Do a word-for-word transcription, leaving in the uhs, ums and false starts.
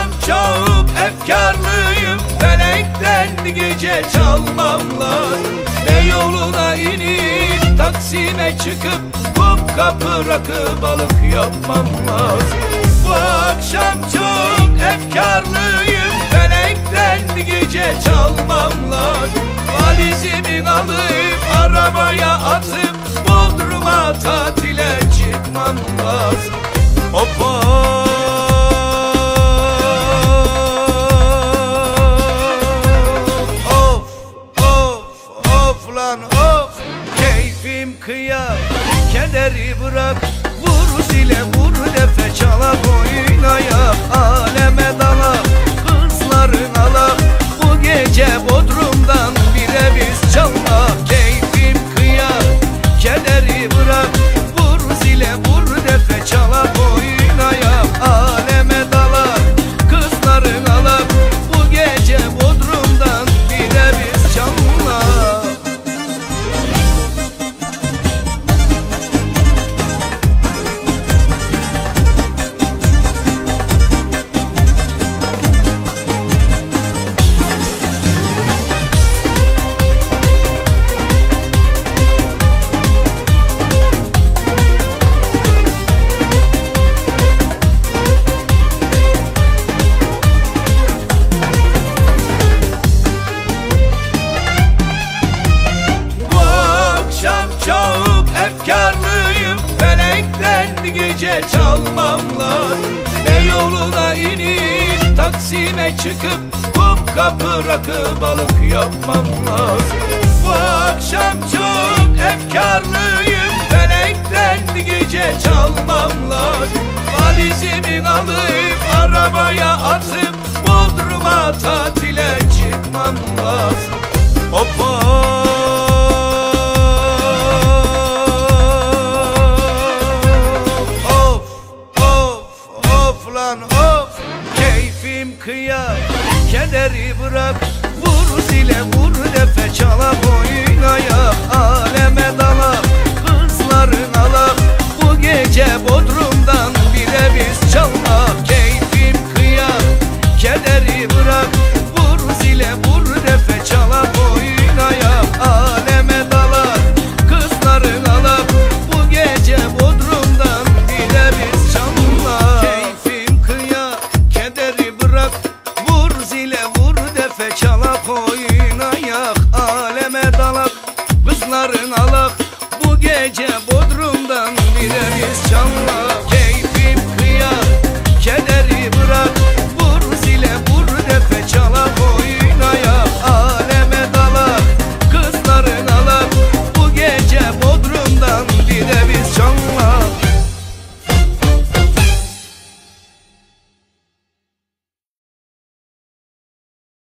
akşam çok efkarlıyım, felekten gece çalmam lazım. Ne yoluna inip Taksim'e çıkıp kum kapı rakı balık yapmam lazım. Bu akşam çok efkarlıyım, felekten gece çalmam lazım. Valizimi alıp arabaya atıp Bodrum'a tatile çıkmam lazım. Hoppa! Of, of, of lan of! Keyfim kıyar, kederi bırak. Vur zile, vur defe, çalak oynaya. Aleme dalak, kızların alak. Bu gece Bodrum'dan bire biz çalak. Keyfim kıyar, kederi bırak. Vur zile, vur defe, çalak oynaya. Aleme dalak, kızların alak. Bu gece Bodrum'dan bire biz çalak. Çok efkarlıyım, felekten gece çalmam lazım. Ne yoluna inip Taksim'e çıkıp kum kapı rakı balık yapmam lazım. Bu akşam çok efkarlıyım, felekten gece çalmam lazım. Valizimi alıp arabaya atıp Bodrum'a tatile çıkmam lazım. Hoppa! Of, keyfim kıyar, kederi bırak. Vur zile, vur defe, çalak oynaya. Aleme dalak, kızların alak. Bu gece Bodrum